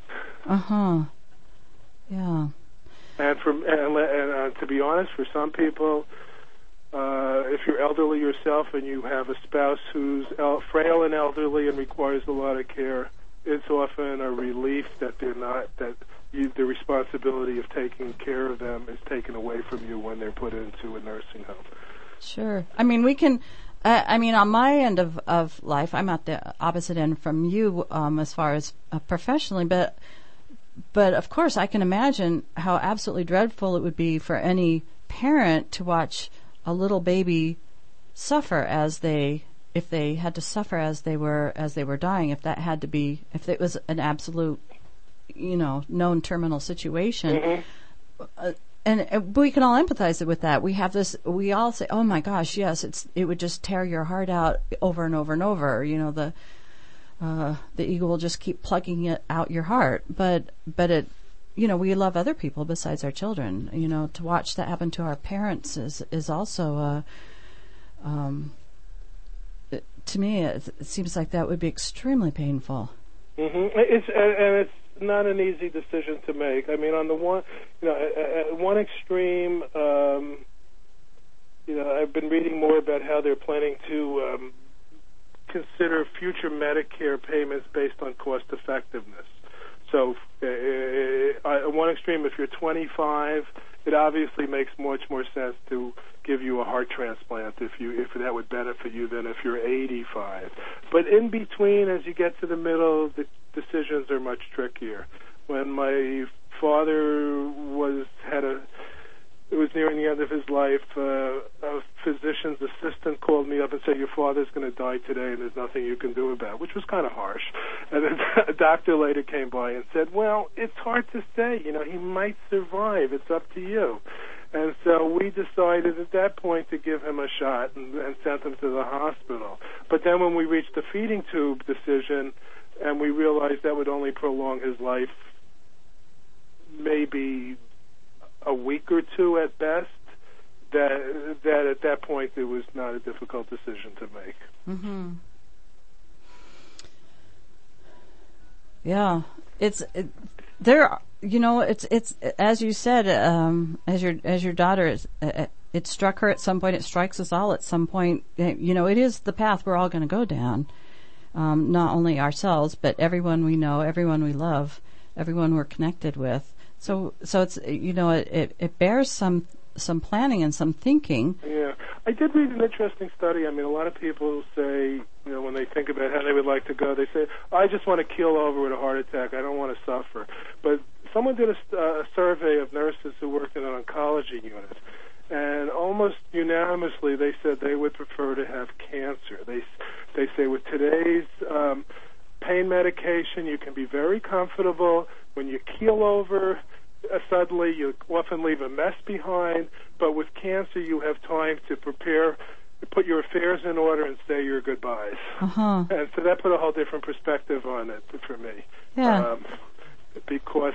[SPEAKER 1] Yeah.
[SPEAKER 2] And to be honest, for some people, if you're elderly yourself and you have a spouse who's frail and elderly and requires a lot of care, it's often a relief that the responsibility of taking care of them is taken away from you when they're put into a nursing home.
[SPEAKER 1] Sure. I mean, we can. On my end of life, I'm at the opposite end from you as far as professionally, but of course, I can imagine how absolutely dreadful it would be for any parent to watch a little baby suffer if they had to suffer as they were dying, if it was an absolute, known terminal situation.
[SPEAKER 2] Mm-hmm.
[SPEAKER 1] And we can all empathize with that. We all say, oh my gosh, yes, it would just tear your heart out over and over and over. The ego will just keep plugging it out your heart. But it, we love other people besides our children. To watch that happen to our parents is also, to me, it seems like that would be extremely painful.
[SPEAKER 2] Mm-hmm. It's not an easy decision to make. I mean, on the one, at one extreme, I've been reading more about how they're planning to consider future Medicare payments based on cost effectiveness. So, at one extreme, if you're 25, it obviously makes much more sense to give you a heart transplant if that would benefit you than if you're 85. But in between, as you get to the middle, the decisions are much trickier. When my father was nearing the end of his life, a physician's assistant called me up and said, your father's going to die today and there's nothing you can do about it, which was kind of harsh. And then a doctor later came by and said, well, it's hard to say. He might survive. It's up to you. And so we decided at that point to give him a shot and sent him to the hospital. But then when we reached the feeding tube decision and we realized that would only prolong his life maybe a week or two at best, that at that point it was not a difficult decision to make.
[SPEAKER 1] Mm-hmm. Yeah, there. You know, it's as you said, as your daughter is. It struck her at some point. It strikes us all at some point. You know, it is the path we're all going to go down. Not only ourselves, but everyone we know, everyone we love, everyone we're connected with. So it's, you know, it bears some planning and some thinking.
[SPEAKER 2] Yeah. I did read an interesting study. I mean, a lot of people say, you know, when they think about how they would like to go, they say, I just want to keel over with a heart attack. I don't want to suffer. But someone did a survey of nurses who worked in an oncology unit, and almost unanimously they said they would prefer to have cancer. They say with today's pain medication, you can be very comfortable. When you keel over, suddenly you often leave a mess behind. But with cancer, you have time to prepare, put your affairs in order, and say your goodbyes.
[SPEAKER 1] Uh-huh.
[SPEAKER 2] And so that put a whole different perspective on it for me.
[SPEAKER 1] Yeah.
[SPEAKER 2] Because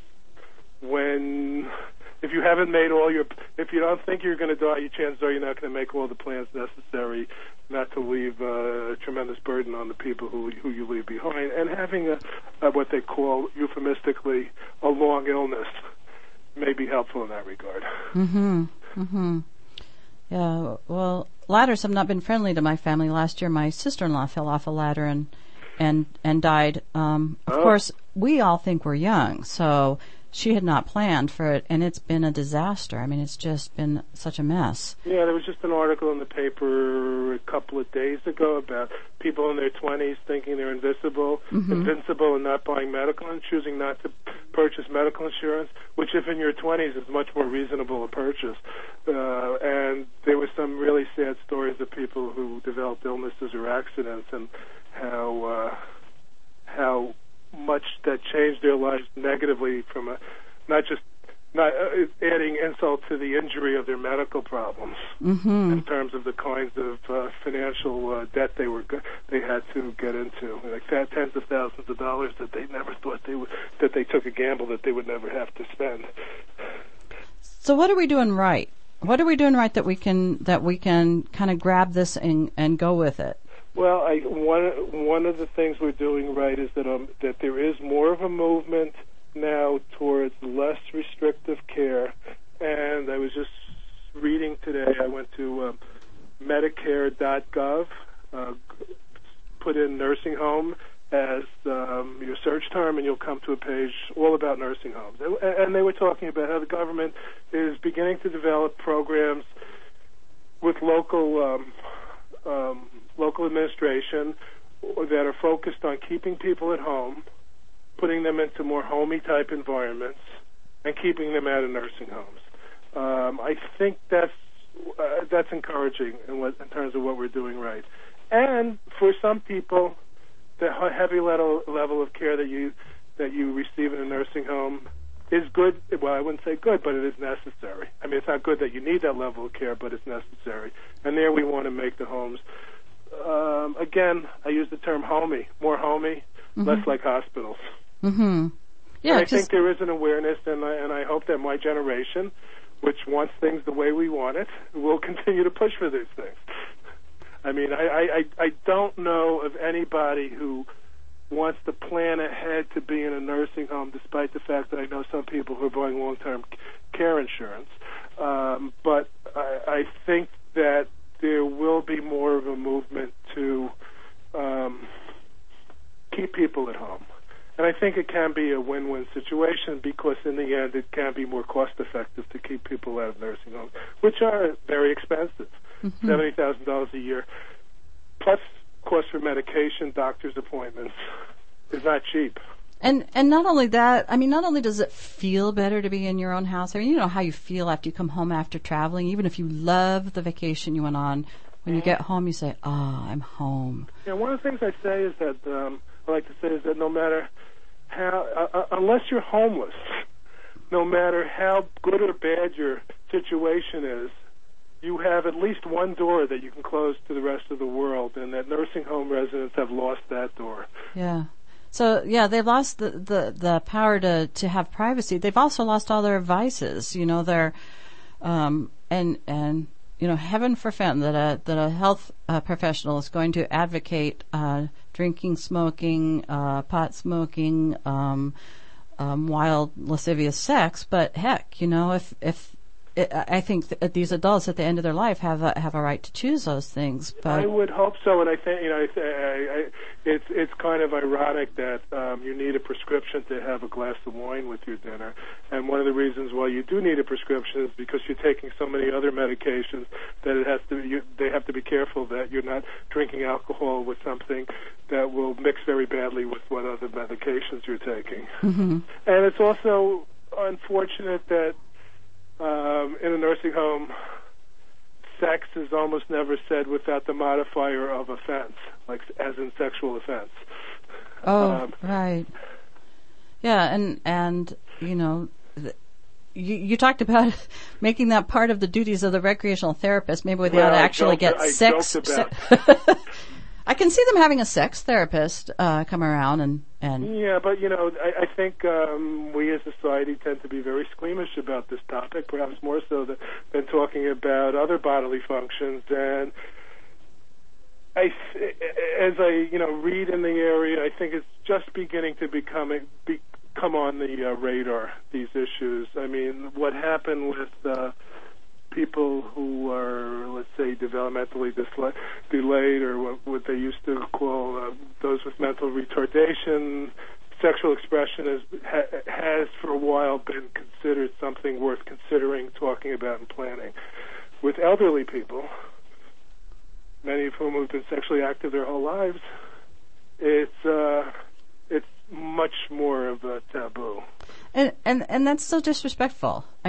[SPEAKER 2] if you haven't made if you don't think you're going to die, your chances are you're not going to make all the plans necessary not to leave a tremendous burden on the people who you leave behind. And having what they call euphemistically a long illness may be helpful in that regard.
[SPEAKER 1] Mm-hmm. Mm-hmm. Yeah. Well, ladders have not been friendly to my family. Last year, my sister-in-law fell off a ladder and died. Of course, we all think we're young, so she had not planned for it, and it's been a disaster. I mean, it's just been such a mess.
[SPEAKER 2] Yeah, there was just an article in the paper a couple of days ago about people in their 20s thinking they're invincible and not buying medical and choosing not to purchase medical insurance, which if in your 20s is much more reasonable a purchase. And there were some really sad stories of people who developed illnesses or accidents and how much that changed their lives negatively from not adding insult to the injury of their medical problems in terms of the kinds of financial debt they had to get into, like tens of thousands of dollars that they never thought that they took a gamble that they would never have to spend.
[SPEAKER 1] So what are we doing right? What are we doing right that we can kind of grab this and go with it?
[SPEAKER 2] Well, one of the things we're doing right is that there is more of a movement now towards less restrictive care. And I was just reading today, I went to Medicare.gov, put in nursing home as your search term, and you'll come to a page all about nursing homes. And they were talking about how the government is beginning to develop programs with local administration that are focused on keeping people at home, putting them into more homey type environments, and keeping them out of nursing homes. I think that's encouraging in terms of what we're doing right. And for some people, the heavy level of care that you receive in a nursing home is good. Well, I wouldn't say good, but it is necessary. I mean, it's not good that you need that level of care, but it's necessary. And there we want to make the homes. Again, I use the term homey, more homey, less like hospitals.
[SPEAKER 1] Mm-hmm. Yeah,
[SPEAKER 2] and I think there is an awareness, and I hope that my generation, which wants things the way we want it, will continue to push for these things. I mean, I don't know of anybody who wants to plan ahead to be in a nursing home, despite the fact that I know some people who are buying long-term care insurance. But I think that there will be more of a movement to keep people at home. And I think it can be a win-win situation because in the end it can be more cost-effective to keep people out of nursing homes, which are very expensive, $70,000 a year, plus cost for medication, doctor's appointments. Is not cheap.
[SPEAKER 1] And not only that, I mean, not only does it feel better to be in your own house, I mean, you know how you feel after you come home after traveling, even if you love the vacation you went on, when you get home you say, I'm home.
[SPEAKER 2] Yeah, one of the things I say is that, I like to say is that no matter how, unless you're homeless, no matter how good or bad your situation is, you have at least one door that you can close to the rest of the world, and that nursing home residents have lost that door.
[SPEAKER 1] Yeah. So, yeah, they've lost the power to have privacy. They've also lost all their vices, you know, their, and you know, heaven forfend that a health professional is going to advocate drinking, smoking, pot smoking, wild, lascivious sex. But heck, I think these adults at the end of their life have a right to choose those things. But
[SPEAKER 2] I would hope so, and I think it's kind of ironic that you need a prescription to have a glass of wine with your dinner. And one of the reasons why you do need a prescription is because you're taking so many other medications that they have to be careful that you're not drinking alcohol with something that will mix very badly with what other medications you're taking.
[SPEAKER 1] Mm-hmm.
[SPEAKER 2] And it's also unfortunate that in a nursing home, sex is almost never said without the modifier of offense, like as in sexual offense.
[SPEAKER 1] Oh, right. Yeah, and you talked about making that part of the duties of the recreational therapist. Maybe they ought to actually get sex. I can see them having a sex therapist come around and.
[SPEAKER 2] Yeah, but I think we as a society tend to be very squeamish about this topic, perhaps more so than talking about other bodily functions. And as I read in the area, I think it's just beginning to come on the radar, these issues. I mean, what happened with people who are, let's say, developmentally delayed, or what they used to call those with mental retardation, sexual expression has for a while been considered something worth considering, talking about, and planning. With elderly people, many of whom have been sexually active their whole lives, it's much more of a taboo.
[SPEAKER 1] And that's so disrespectful. I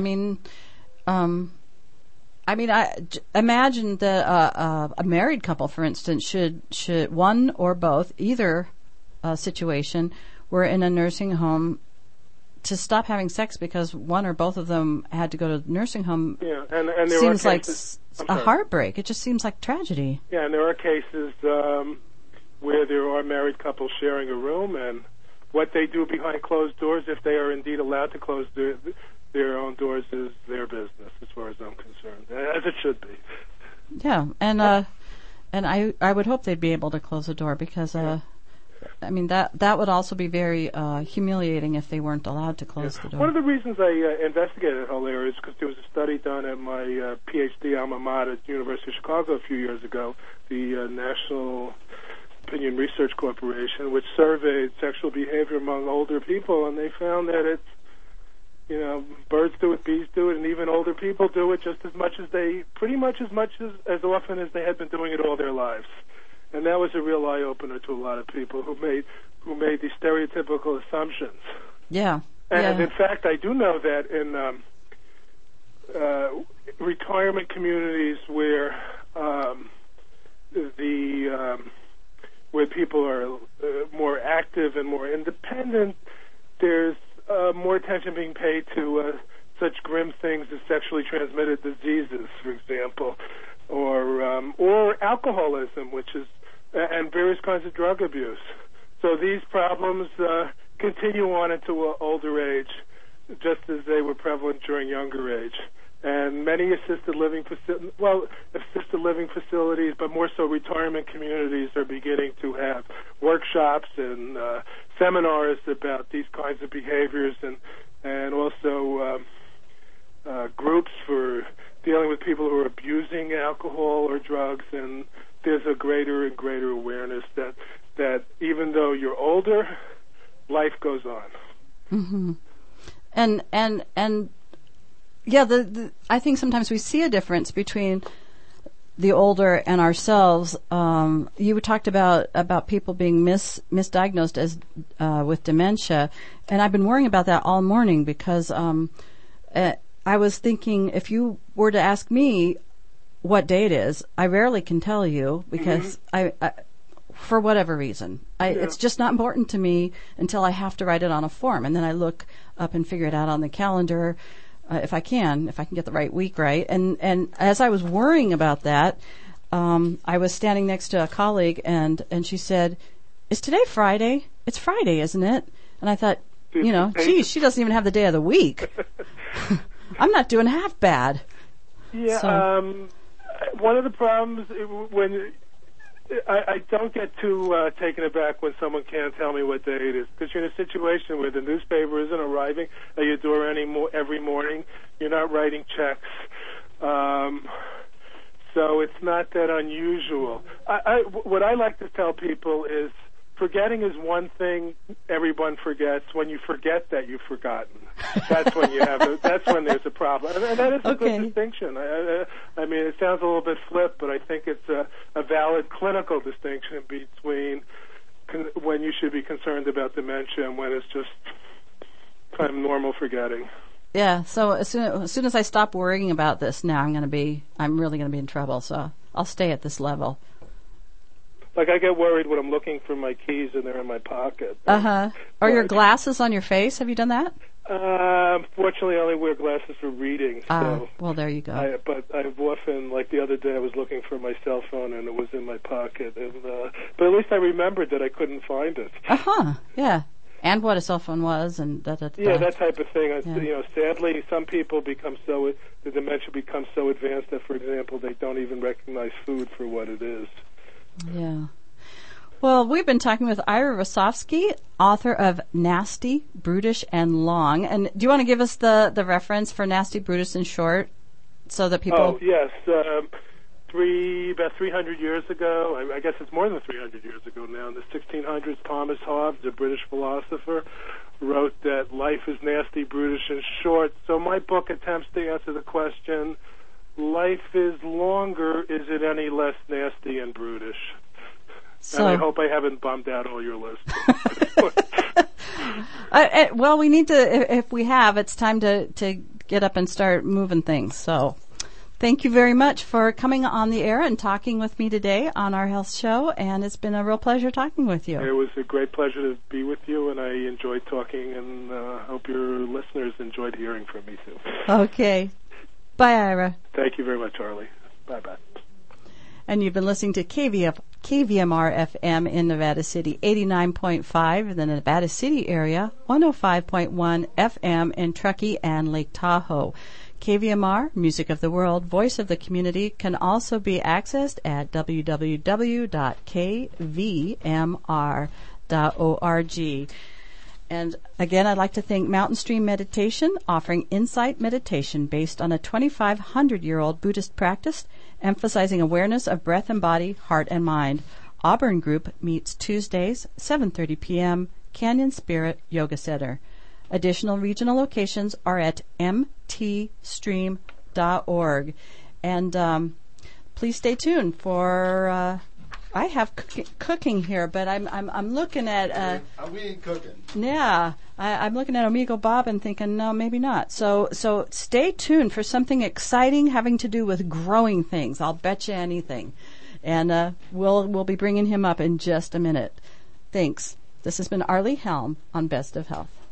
[SPEAKER 1] imagine that a married couple, for instance, should one or both, either situation, were in a nursing home, to stop having sex because one or both of them had to go to the nursing home.
[SPEAKER 2] Yeah, and there
[SPEAKER 1] seems
[SPEAKER 2] are cases,
[SPEAKER 1] like a heartbreak. It just seems like tragedy.
[SPEAKER 2] Yeah, and there are cases where there are married couples sharing a room, and what they do behind closed doors, if they are indeed allowed to close their own doors, is their business, as far as I'm concerned, as it should be.
[SPEAKER 1] Yeah, and I would hope they'd be able to close the door because, that would also be very humiliating if they weren't allowed to close the door.
[SPEAKER 2] One of the reasons I investigated the whole area is because there was a study done at my PhD alma mater at the University of Chicago a few years ago, the National Opinion Research Corporation, which surveyed sexual behavior among older people, and they found that it's, birds do it, bees do it, and even older people do it just as much as as often as they had been doing it all their lives. And that was a real eye-opener to a lot of people who made these stereotypical assumptions.
[SPEAKER 1] Yeah.
[SPEAKER 2] And in fact, I do know that in retirement communities where where people are more active and more independent, there's more attention being paid to such grim things as sexually transmitted diseases, for example, or alcoholism, and various kinds of drug abuse. So these problems continue on into older age, just as they were prevalent during younger age. And many assisted living facilities, but more so retirement communities, are beginning to have workshops and seminars about these kinds of behaviors, and also groups for dealing with people who are abusing alcohol or drugs. And there's a greater and greater awareness that even though you're older, life goes on.
[SPEAKER 1] Mm-hmm. And yeah, I think sometimes we see a difference between the older and ourselves. You talked about people being misdiagnosed as with dementia, and I've been worrying about that all morning because I was thinking, if you were to ask me what day it is, I rarely can tell you because I for whatever reason, it's just not important to me until I have to write it on a form, and then I look up and figure it out on the calendar. If I can get the right week right. And as I was worrying about that, I was standing next to a colleague and she said, "Is today Friday? It's Friday, isn't it?" And I thought, geez, she doesn't even have the day of the week. I'm not doing half bad.
[SPEAKER 2] Yeah. So. One of the problems when I don't get too taken aback when someone can't tell me what day it is, because you're in a situation where the newspaper isn't arriving at your door every morning. You're not writing checks. So it's not that unusual. What I like to tell people is forgetting is one thing everyone forgets. When you forget that you've forgotten, that's when that's when there's a problem. And that is a good distinction. I mean, it sounds a little bit flip, but I think it's a valid clinical distinction between when you should be concerned about dementia and when it's just kind of normal forgetting.
[SPEAKER 1] Yeah, so as soon as I stop worrying about this now, I'm really going to be in trouble, so I'll stay at this level.
[SPEAKER 2] Like, I get worried when I'm looking for my keys and they're in my pocket.
[SPEAKER 1] Are your glasses on your face? Have you done that?
[SPEAKER 2] Fortunately, I only wear glasses for reading. So
[SPEAKER 1] well, there you go.
[SPEAKER 2] But I've often, like the other day, I was looking for my cell phone and it was in my pocket. And but at least I remembered that I couldn't find it.
[SPEAKER 1] Yeah. And what a cell phone was, and
[SPEAKER 2] yeah, that type of thing.
[SPEAKER 1] Yeah.
[SPEAKER 2] You know, sadly, some people the dementia becomes so advanced that, for example, they don't even recognize food for what it is.
[SPEAKER 1] Yeah. Well, we've been talking with Ira Rosofsky, author of Nasty, Brutish, and Long. And do you want to give us the reference for Nasty, Brutish, and Short, so that people?
[SPEAKER 2] Oh yes. About 300 years ago, I guess it's more than 300 years ago now, in the 1600s, Thomas Hobbes, a British philosopher, wrote that life is nasty, brutish, and short. So my book attempts to answer the question, life is longer, is it any less nasty and brutish? And I hope I haven't bummed out all your listeners.
[SPEAKER 1] Well, we need to, if we have, it's time to get up and start moving things, so... Thank you very much for coming on the air and talking with me today on our health show, and it's been a real pleasure talking with you.
[SPEAKER 2] It was a great pleasure to be with you, and I enjoyed talking, and hope your listeners enjoyed hearing from me, too.
[SPEAKER 1] Okay. Bye, Ira.
[SPEAKER 2] Thank you very much, Arlie. Bye-bye.
[SPEAKER 1] And you've been listening to KVMR FM in Nevada City, 89.5 in the Nevada City area, 105.1 FM in Truckee and Lake Tahoe. KVMR, Music of the World, Voice of the Community, can also be accessed at www.kvmr.org. And again, I'd like to thank Mountain Stream Meditation, offering insight meditation based on a 2,500-year-old Buddhist practice, emphasizing awareness of breath and body, heart and mind. Auburn Group meets Tuesdays, 7:30 p.m., Canyon Spirit Yoga Center. Additional regional locations are at mtstream.org. And please stay tuned for... I have cooking here, but I'm looking at...
[SPEAKER 3] we ain't cooking.
[SPEAKER 1] Yeah. I'm looking at Omegle Bob and thinking, no, maybe not. So stay tuned for something exciting having to do with growing things. I'll bet you anything. And we'll be bringing him up in just a minute. Thanks. This has been Arlie Helm on Best of Health.